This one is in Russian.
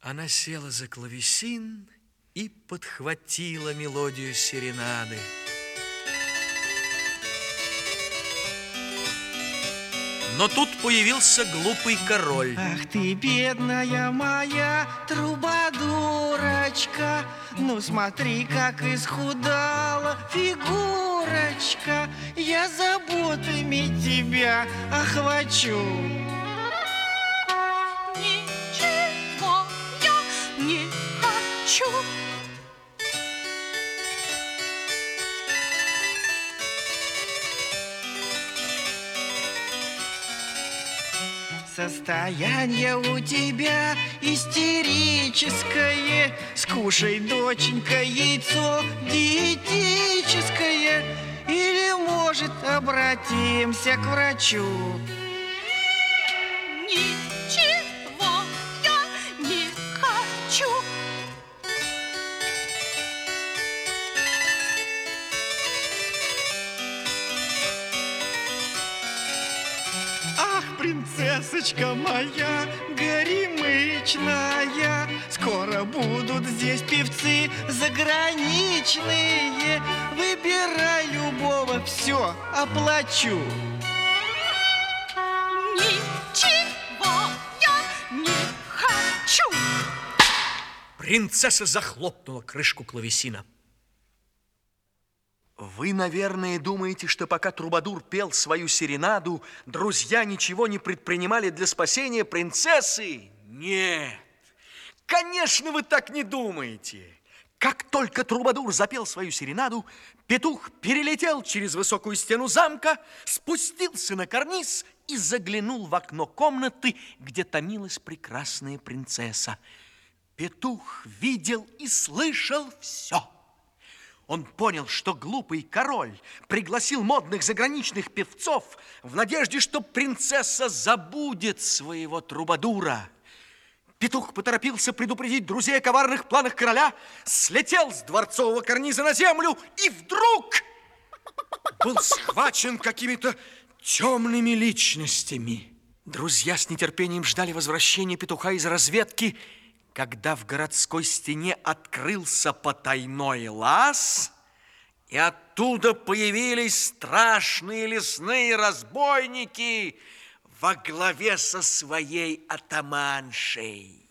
Она села за клавесин и подхватила мелодию серенады. Но тут появился глупый король. Ах ты, бедная моя трубадурочка, ну смотри, как исхудала фигурочка. Я заботами тебя охвачу. Ничего я не хочу. Состояние у тебя истерическое. Скушай, доченька, яйцо диетическое. Или, может, обратимся к врачу. Ничего я не хочу. Ах, принцессочка моя горемычная, скоро будут здесь певцы заграничные. Выбирай любого, все оплачу. Ничего я не хочу. Принцесса захлопнула крышку клавесина. Вы, наверное, думаете, что пока Трубадур пел свою серенаду, друзья ничего не предпринимали для спасения принцессы? Нет, конечно, вы так не думаете. Как только Трубадур запел свою серенаду, петух перелетел через высокую стену замка, спустился на карниз и заглянул в окно комнаты, где томилась прекрасная принцесса. Петух видел и слышал все. Он понял, что глупый король пригласил модных заграничных певцов в надежде, что принцесса забудет своего Трубадура. Петух поторопился предупредить друзей о коварных планах короля, слетел с дворцового карниза на землю и вдруг был схвачен какими-то темными личностями. Друзья с нетерпением ждали возвращения петуха из разведки, когда в городской стене открылся потайной лаз, и оттуда появились страшные лесные разбойники во главе со своей атаманшей.